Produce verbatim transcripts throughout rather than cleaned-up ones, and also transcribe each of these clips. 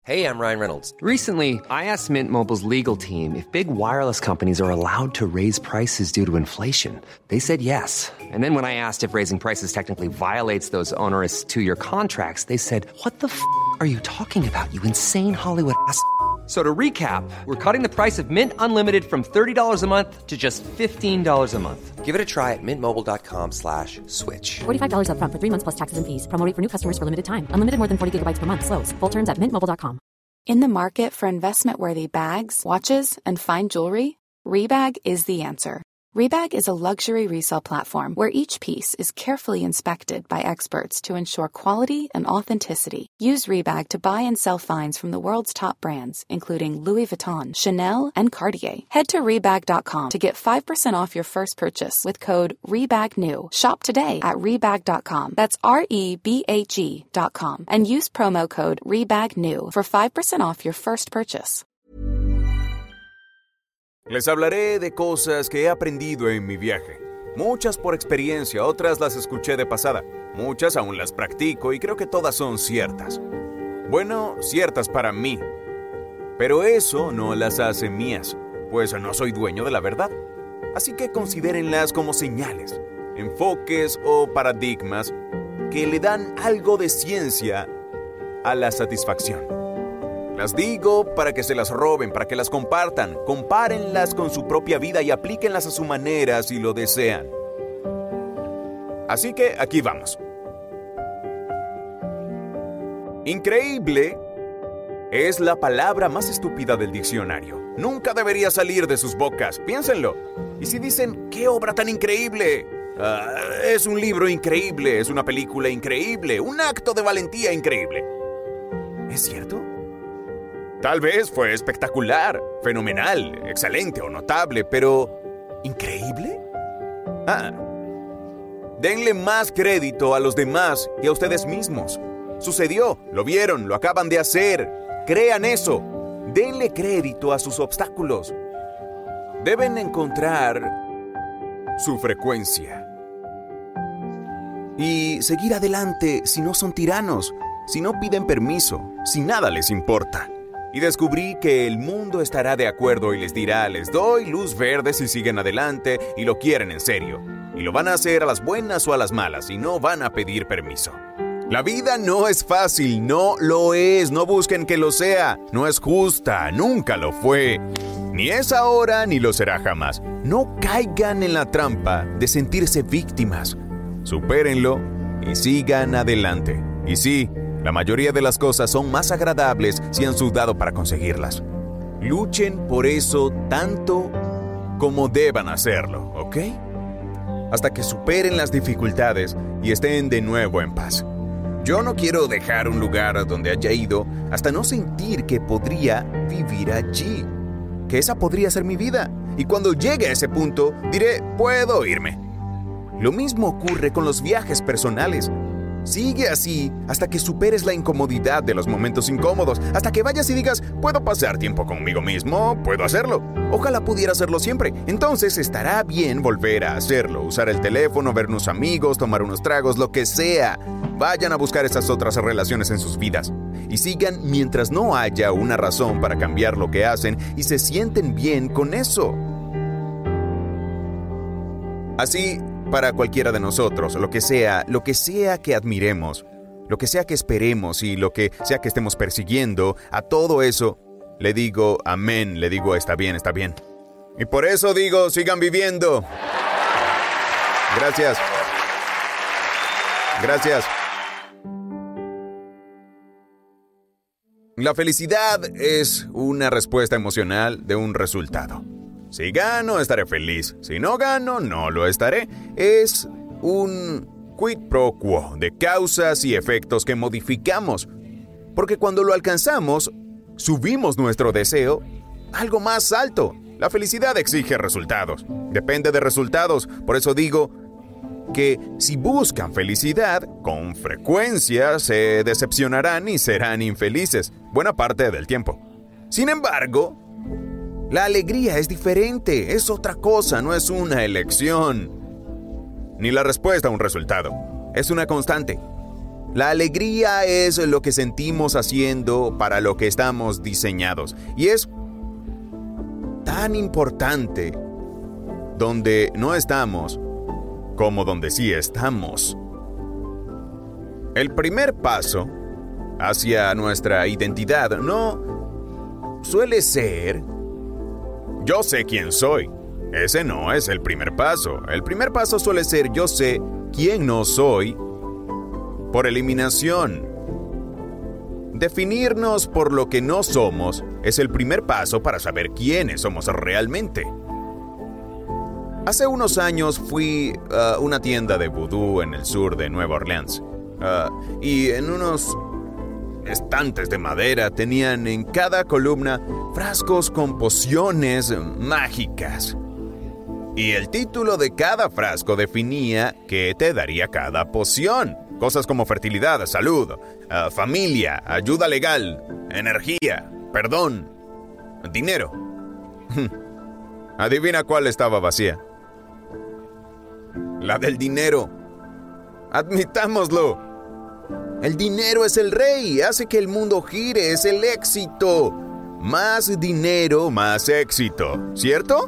Hey, I'm Ryan Reynolds. Recently, I asked Mint Mobile's legal team if big wireless companies are allowed to raise prices due to inflation. They said yes. And then when I asked if raising prices technically violates those onerous two-year contracts, they said, what the f*** are you talking about, you insane Hollywood ass f- So to recap, we're cutting the price of Mint Unlimited from thirty dollars a month to just fifteen dollars a month. Give it a try at mintmobile.com slash switch. forty-five dollars up front for three months plus taxes and fees. Promo rate for new customers for limited time. Unlimited more than forty gigabytes per month. Slows full terms at mint mobile dot com. In the market for investment-worthy bags, watches, and fine jewelry, Rebag is the answer. Rebag is a luxury resale platform where each piece is carefully inspected by experts to ensure quality and authenticity. Use Rebag to buy and sell finds from the world's top brands, including Louis Vuitton, Chanel, and Cartier. Head to Rebag dot com to get five percent off your first purchase with code REBAGNEW. Shop today at Rebag dot com. That's R E B A G dot com. And use promo code REBAGNEW for five percent off your first purchase. Les hablaré de cosas que he aprendido en mi viaje. Muchas por experiencia, otras las escuché de pasada. Muchas aún las practico y creo que todas son ciertas. Bueno, ciertas para mí. Pero eso no las hace mías, pues no soy dueño de la verdad. Así que considérenlas como señales, enfoques o paradigmas que le dan algo de ciencia a la satisfacción. Las digo para que se las roben, para que las compartan, compárenlas con su propia vida y aplíquenlas a su manera si lo desean. Así que aquí vamos. Increíble es la palabra más estúpida del diccionario. Nunca debería salir de sus bocas, piénsenlo. Y si dicen, ¡qué obra tan increíble! Uh, es un libro increíble, es una película increíble, un acto de valentía increíble. ¿Es cierto? Tal vez fue espectacular, fenomenal, excelente o notable, pero ¿increíble? Ah, denle más crédito a los demás que a ustedes mismos. Sucedió, lo vieron, lo acaban de hacer. Crean eso. Denle crédito a sus obstáculos. Deben encontrar su frecuencia y seguir adelante si no son tiranos, si no piden permiso, si nada les importa. Y descubrí que el mundo estará de acuerdo y les dirá, les doy luz verde si siguen adelante y lo quieren en serio. Y lo van a hacer a las buenas o a las malas y no van a pedir permiso. La vida no es fácil, no lo es, no busquen que lo sea. No es justa, nunca lo fue. Ni es ahora ni lo será jamás. No caigan en la trampa de sentirse víctimas. Supérenlo y sigan adelante. Y sí, la mayoría de las cosas son más agradables si han sudado para conseguirlas. Luchen por eso tanto como deban hacerlo, ¿ok? Hasta que superen las dificultades y estén de nuevo en paz. Yo no quiero dejar un lugar donde haya ido hasta no sentir que podría vivir allí, que esa podría ser mi vida. Y cuando llegue a ese punto, diré, puedo irme. Lo mismo ocurre con los viajes personales. Sigue así hasta que superes la incomodidad de los momentos incómodos, hasta que vayas y digas, puedo pasar tiempo conmigo mismo, puedo hacerlo. Ojalá pudiera hacerlo siempre. Entonces estará bien volver a hacerlo, usar el teléfono, ver unos amigos, tomar unos tragos, lo que sea. Vayan a buscar esas otras relaciones en sus vidas y sigan mientras no haya una razón para cambiar lo que hacen y se sienten bien con eso. Así, para cualquiera de nosotros, lo que sea, lo que sea que admiremos, lo que sea que esperemos y lo que sea que estemos persiguiendo, a todo eso, le digo amén, le digo está bien, está bien. Y por eso digo, sigan viviendo. Gracias. Gracias. La felicidad es una respuesta emocional de un resultado. Si gano, estaré feliz. Si no gano, no lo estaré. Es un quid pro quo de causas y efectos que modificamos. Porque cuando lo alcanzamos, subimos nuestro deseo a algo más alto. La felicidad exige resultados. Depende de resultados. Por eso digo que si buscan felicidad, con frecuencia se decepcionarán y serán infelices buena parte del tiempo. Sin embargo, la alegría es diferente, es otra cosa, no es una elección, ni la respuesta a un resultado, es una constante. La alegría es lo que sentimos haciendo para lo que estamos diseñados. Y es tan importante donde no estamos como donde sí estamos. El primer paso hacia nuestra identidad no suele ser yo sé quién soy. Ese no es el primer paso. El primer paso suele ser yo sé quién no soy por eliminación. Definirnos por lo que no somos es el primer paso para saber quiénes somos realmente. Hace unos años fui a una tienda de vudú en el sur de Nueva Orleans. Uh, y en unos estantes de madera tenían en cada columna frascos con pociones mágicas. Y el título de cada frasco definía qué te daría cada poción. Cosas como fertilidad, salud, uh, familia, ayuda legal, energía, perdón, dinero. Adivina cuál estaba vacía. La del dinero. Admitámoslo. El dinero es el rey, hace que el mundo gire, es el éxito. Más dinero, más éxito, ¿cierto?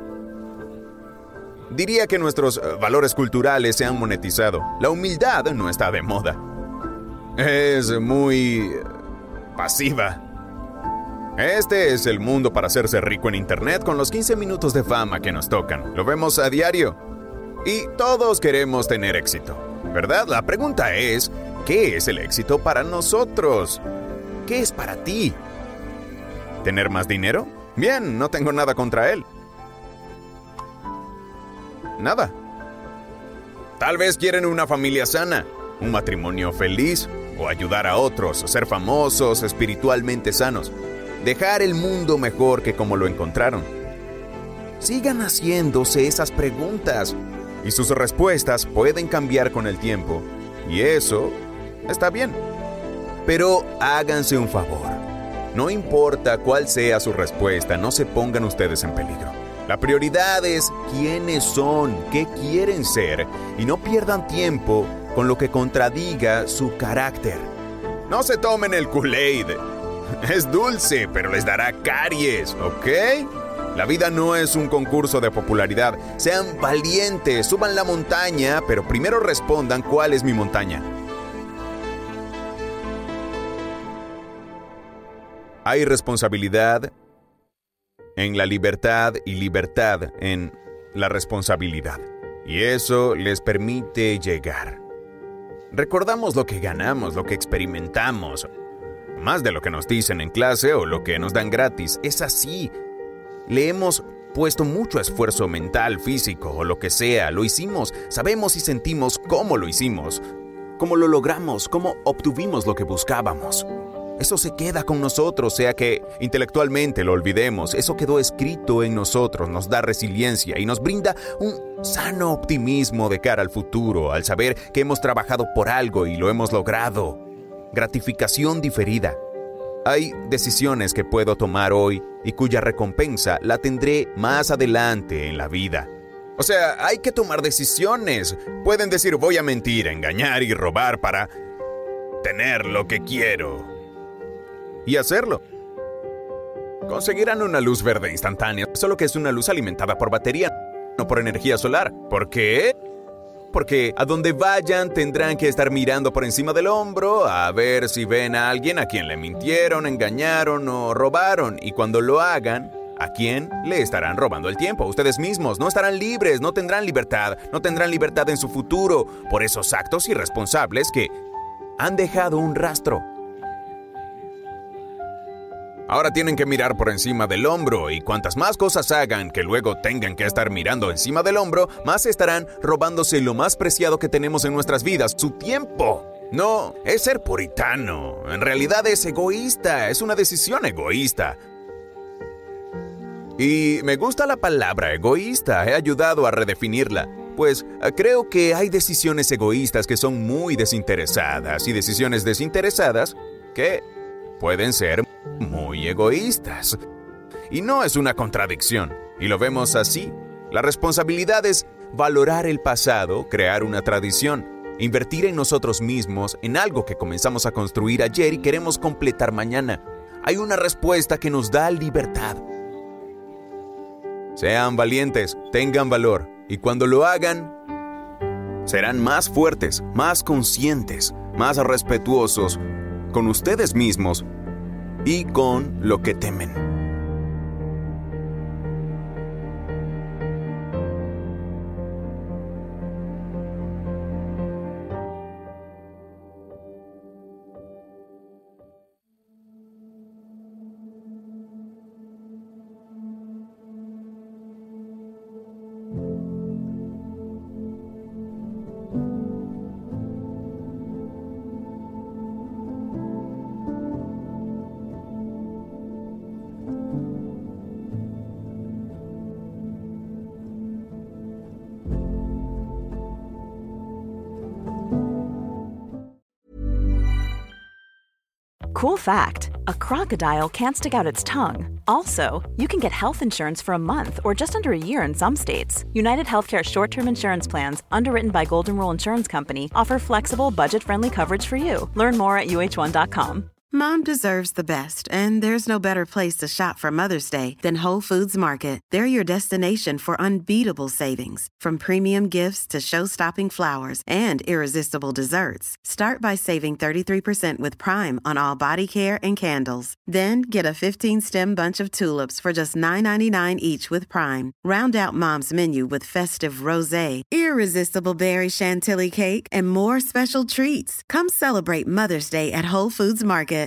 Diría que nuestros valores culturales se han monetizado. La humildad no está de moda. Es muy pasiva. Este es el mundo para hacerse rico en internet con los quince minutos de fama que nos tocan. Lo vemos a diario. Y todos queremos tener éxito, ¿verdad? La pregunta es, ¿qué es el éxito para nosotros? ¿Qué es para ti? ¿Tener más dinero? Bien, no tengo nada contra él. Nada. Tal vez quieren una familia sana, un matrimonio feliz, o ayudar a otros, ser famosos, espiritualmente sanos, dejar el mundo mejor que como lo encontraron. Sigan haciéndose esas preguntas, y sus respuestas pueden cambiar con el tiempo, y eso está bien. Pero háganse un favor. No importa cuál sea su respuesta, no se pongan ustedes en peligro. La prioridad es quiénes son, qué quieren ser, y no pierdan tiempo con lo que contradiga su carácter. No se tomen el Kool-Aid. Es dulce, pero les dará caries, ¿ok? La vida no es un concurso de popularidad. Sean valientes, suban la montaña, pero primero respondan cuál es mi montaña. Hay responsabilidad en la libertad y libertad en la responsabilidad. Y eso les permite llegar. Recordamos lo que ganamos, lo que experimentamos. Más de lo que nos dicen en clase o lo que nos dan gratis. Es así. Le hemos puesto mucho esfuerzo mental, físico o lo que sea. Lo hicimos. Sabemos y sentimos cómo lo hicimos. Cómo lo logramos, cómo obtuvimos lo que buscábamos. Eso se queda con nosotros, sea que intelectualmente lo olvidemos. Eso quedó escrito en nosotros, nos da resiliencia y nos brinda un sano optimismo de cara al futuro, al saber que hemos trabajado por algo y lo hemos logrado. Gratificación diferida. Hay decisiones que puedo tomar hoy y cuya recompensa la tendré más adelante en la vida. O sea, hay que tomar decisiones. Pueden decir voy a mentir, engañar y robar para tener lo que quiero. Y hacerlo. Conseguirán una luz verde instantánea, solo que es una luz alimentada por batería, no por energía solar. ¿Por qué? Porque a donde vayan tendrán que estar mirando por encima del hombro a ver si ven a alguien a quien le mintieron, engañaron o robaron. Y cuando lo hagan, ¿a quién le estarán robando el tiempo? Ustedes mismos. No estarán libres, no tendrán libertad, no tendrán libertad en su futuro por esos actos irresponsables que han dejado un rastro. Ahora tienen que mirar por encima del hombro y cuantas más cosas hagan que luego tengan que estar mirando encima del hombro, más estarán robándose lo más preciado que tenemos en nuestras vidas, su tiempo. No, es ser puritano. En realidad es egoísta, es una decisión egoísta. Y me gusta la palabra egoísta, he ayudado a redefinirla. Pues creo que hay decisiones egoístas que son muy desinteresadas y decisiones desinteresadas que pueden ser muy egoístas. Y no es una contradicción, y lo vemos así. La responsabilidad es valorar el pasado, crear una tradición. Invertir en nosotros mismos, en algo que comenzamos a construir ayer y queremos completar mañana. Hay una respuesta que nos da libertad. Sean valientes, tengan valor, y cuando lo hagan, serán más fuertes, más conscientes, más respetuosos con ustedes mismos y con lo que temen. Cool fact, a crocodile can't stick out its tongue. Also, you can get health insurance for a month or just under a year in some states. United Healthcare short-term insurance plans, underwritten by Golden Rule Insurance Company, offer flexible, budget-friendly coverage for you. Learn more at U H one dot com. Mom deserves the best, and there's no better place to shop for Mother's Day than Whole Foods Market. They're your destination for unbeatable savings, from premium gifts to show-stopping flowers and irresistible desserts. Start by saving thirty-three percent with Prime on all body care and candles. Then get a fifteen-stem bunch of tulips for just nine ninety-nine each with Prime. Round out Mom's menu with festive rosé, irresistible berry chantilly cake, and more special treats. Come celebrate Mother's Day at Whole Foods Market.